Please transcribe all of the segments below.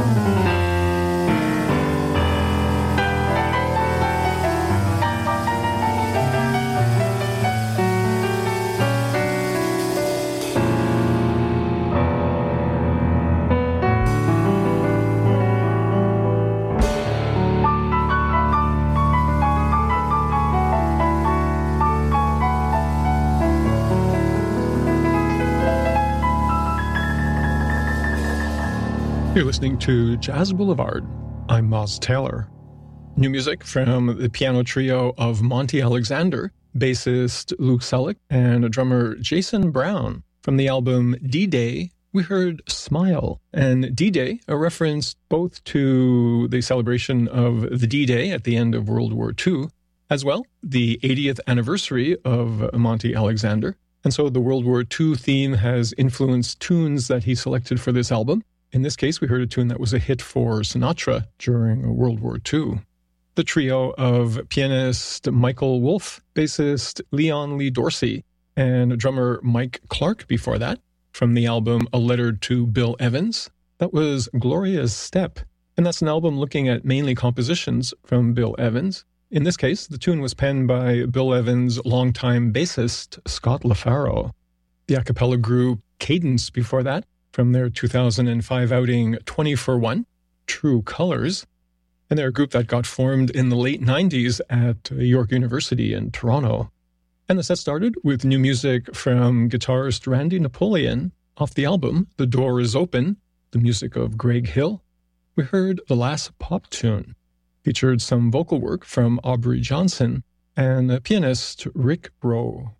You're listening to Jazz Boulevard. I'm Moz Taylor. New music from the piano trio of Monty Alexander, bassist Luke Selleck, and drummer Jason Brown. From the album D-Day, we heard Smile. And D-Day, a reference both to the celebration of the D-Day at the end of World War II, as well the 80th anniversary of Monty Alexander. And so the World War II theme has influenced tunes that he selected for this album. In this case, we heard a tune that was a hit for Sinatra during World War II. The trio of pianist Michael Wolff, bassist Leon Lee Dorsey, and drummer Mike Clark before that, from the album A Letter to Bill Evans. That was Gloria's Step, and that's an album looking at mainly compositions from Bill Evans. In this case, the tune was penned by Bill Evans' longtime bassist Scott LaFaro. The a cappella group Cadence before that, from their 2005 outing 20 for 1, True Colors. And they're a group that got formed in the late 90s at York University in Toronto. And the set started with new music from guitarist Randy Napoleon off the album The Door Is Open, the music of Greg Hill. We heard The Last Pop Tune, featured some vocal work from Aubrey Johnson and pianist Rick Rowe.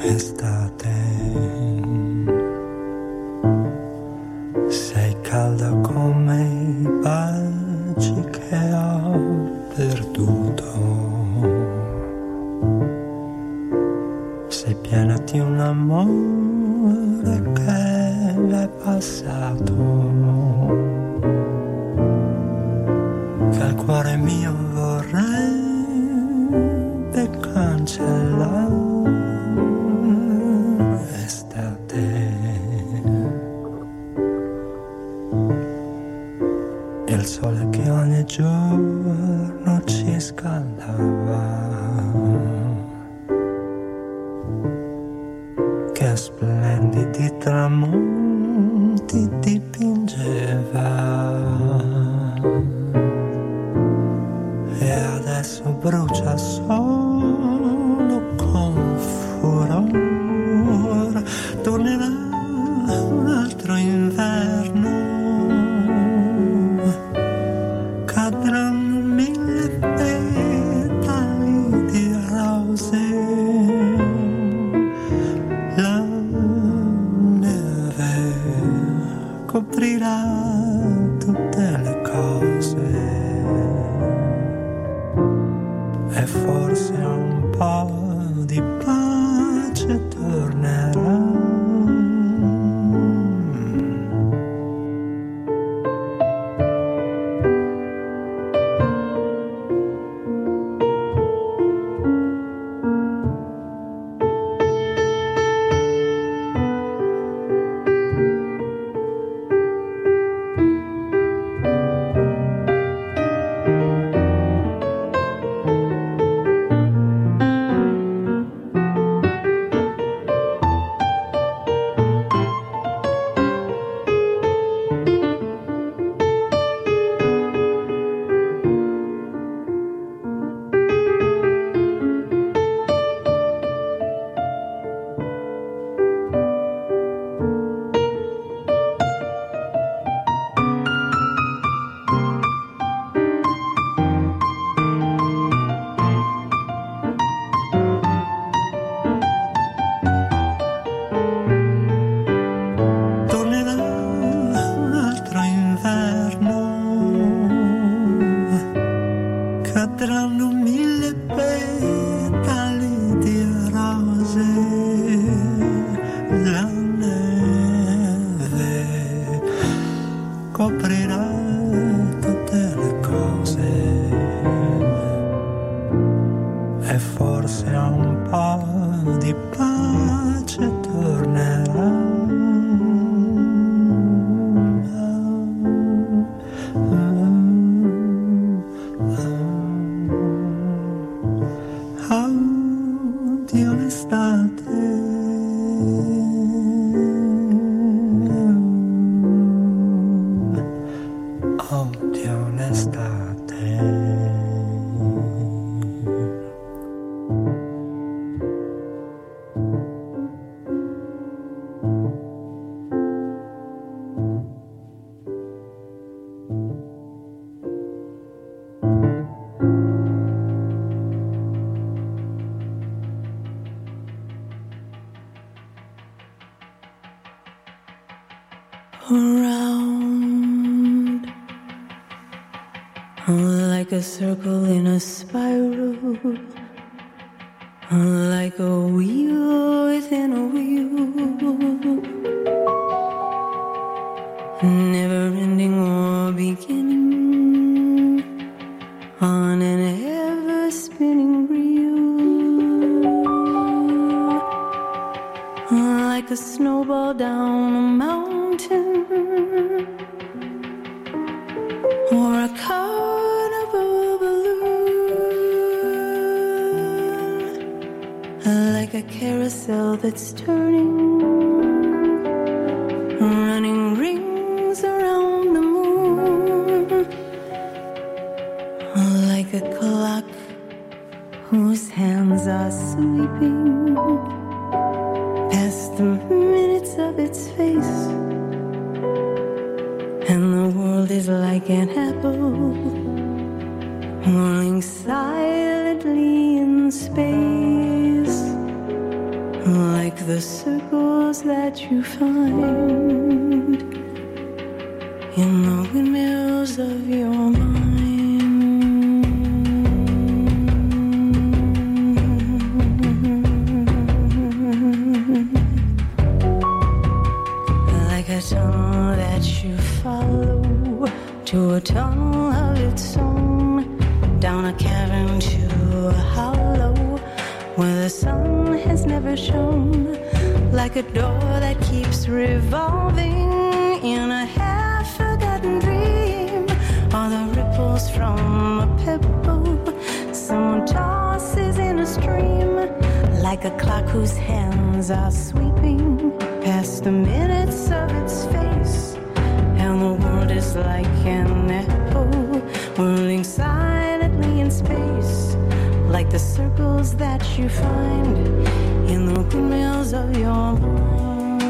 estate. Sei calda come i baci che ho perduto. Sei piena di un amore che è passato, che il cuore mio vorrebbe cancellare. Il sole che ogni giorno ci scaldava, che splendidi tramonti dipingeva, e adesso brucia solo con furore. Tornerà un altro inverno, cadranno 1000 petali di rose, la neve coprirà tutte le cose, e forse un po' di pace tornerà. Around like a circle in a spiral, like a wheel within a wheel, never ending or beginning on an ever spinning reel, like a snowball down a mountain or a carnival balloon, like a carousel that's turning, running rings around the moon, like a clock whose hands are sweeping past the minutes of its face, and the world is like an apple whirling silently in space, like the circles that you find in the windmills of your mind. Like a tunnel that you follow to a tunnel of its own, down a cavern to a hollow where the sun has never shone, like a door that keeps revolving in a half-forgotten dream, or the ripples from a pebble someone tosses in a stream, like a clock whose hands are sweeping past the minutes of its face, and the world is like an apple whirling silently in space, like the circles that you find in the windmills of your mind.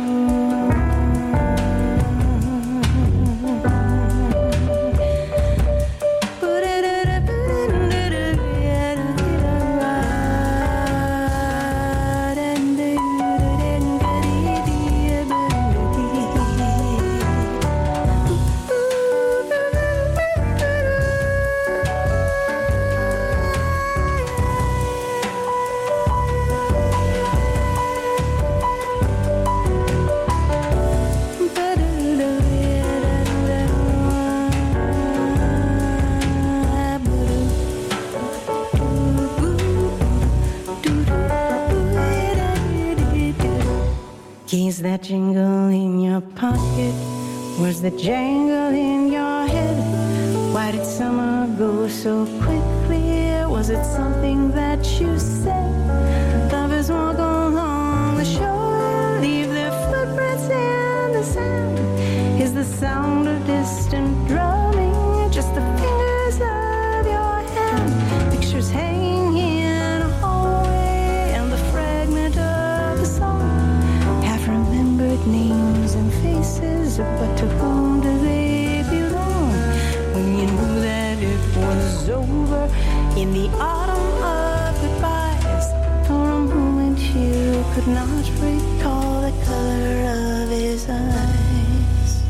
Keys that jingle in your pocket, words that jangle in your head. Why did summer go so quickly? Was it something that you said? Lovers walk along the shore, leave their footprints in the sand. Is the sound of distant drumming just the fingers of your hand? Pictures hanging in a hallway and the fragment of the song, remembered names and faces, but to whom do they belong? When you knew that it was over in the autumn of goodbyes, for a moment you could not recall the color of his eyes.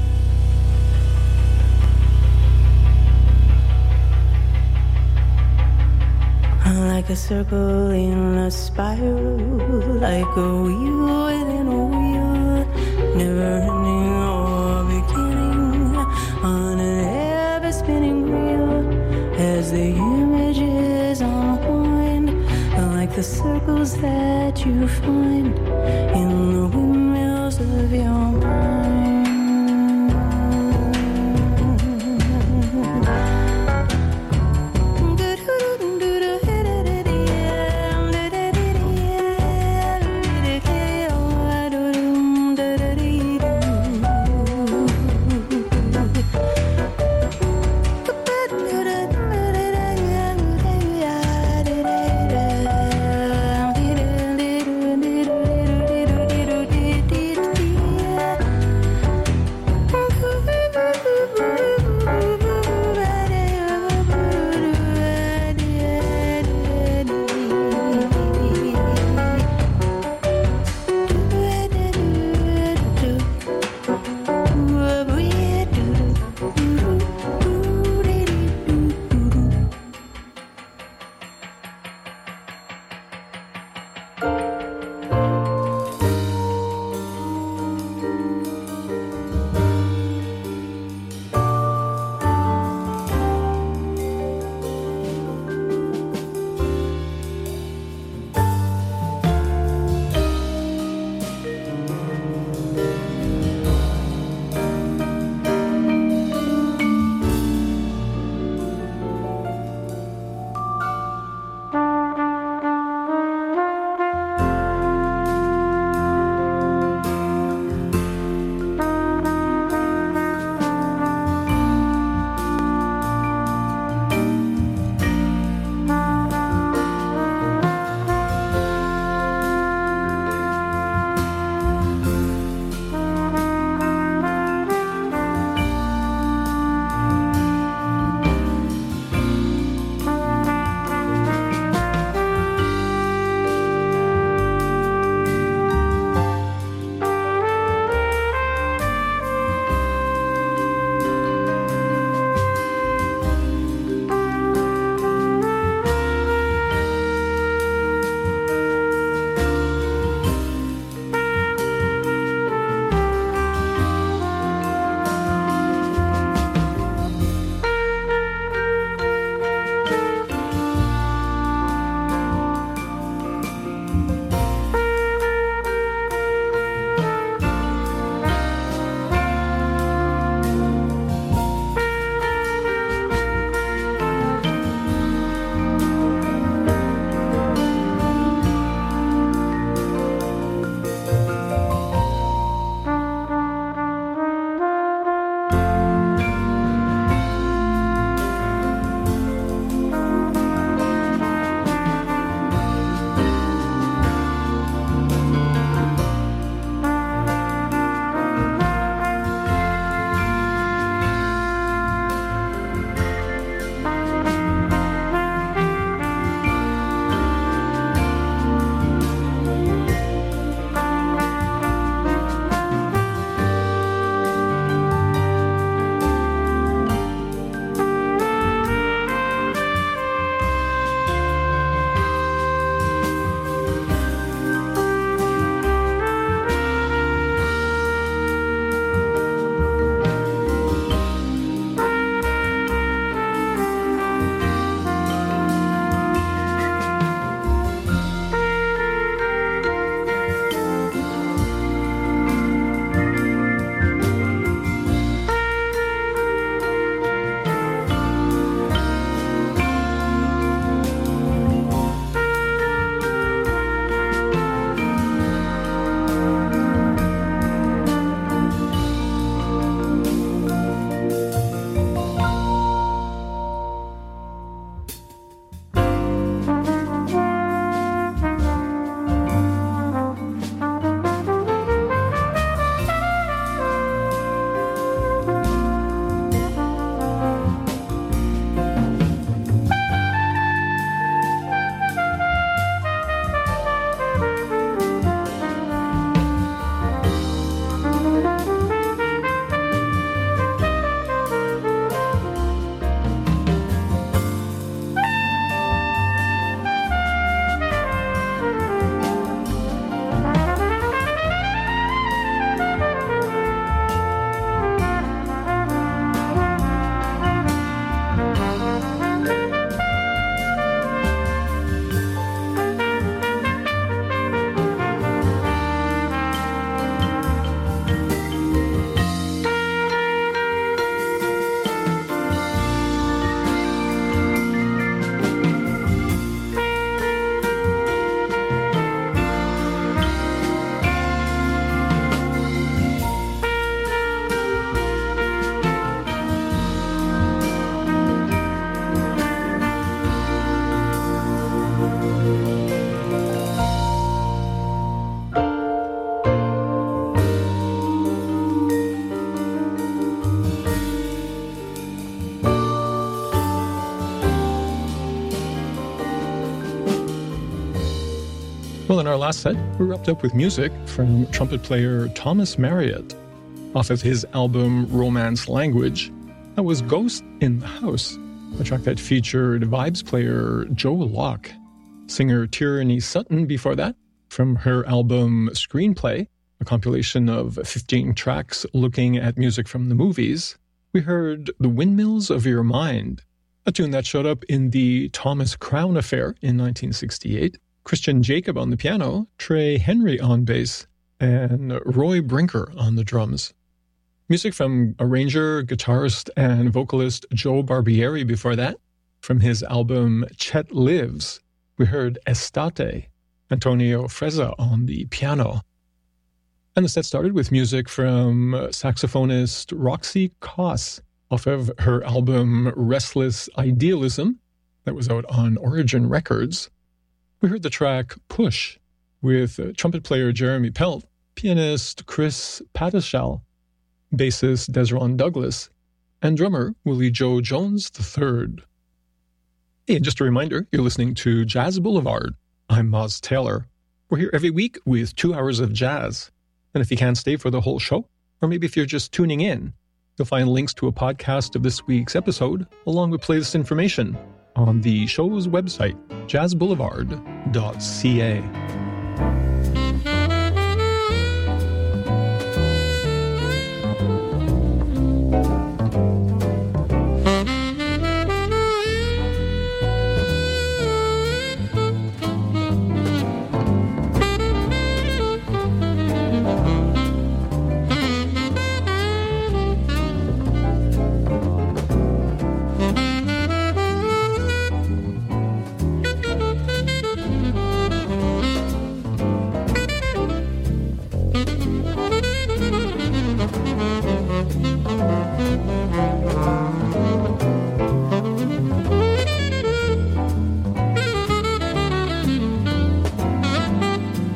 Like a circle in a spiral, like a wheel within a wheel, never ending or beginning, on an ever-spinning reel, as the images unwind, like the circles that you find in the windmills of your mind. last set, we wrapped up with music from trumpet player Thomas Marriott off of his album Romance Language. That was Ghost in the House, a track that featured vibes player Joe Locke. Singer Tierney Sutton before that, from her album Screenplay, a compilation of 15 tracks looking at music from the movies, we heard The Windmills of Your Mind, a tune that showed up in the Thomas Crown Affair in 1968. Christian Jacob on the piano, Trey Henry on bass, and Roy Brinker on the drums. Music from arranger, guitarist, and vocalist Joe Barbieri before that. From his album Chet Lives, we heard Estate, Antonio Frezza on the piano. And the set started with music from saxophonist Roxy Koss off of her album Restless Idealism that was out on Origin Records. We heard the track Push with trumpet player Jeremy Pelt, pianist Chris Patishall, bassist Desron Douglas, and drummer Willie Joe Jones III. Hey, and just a reminder, you're listening to Jazz Boulevard. I'm Moz Taylor. We're here every week with 2 hours of jazz. And if you can't stay for the whole show, or maybe if you're just tuning in, you'll find links to a podcast of this week's episode, along with playlist information, on the show's website, jazzboulevard.ca.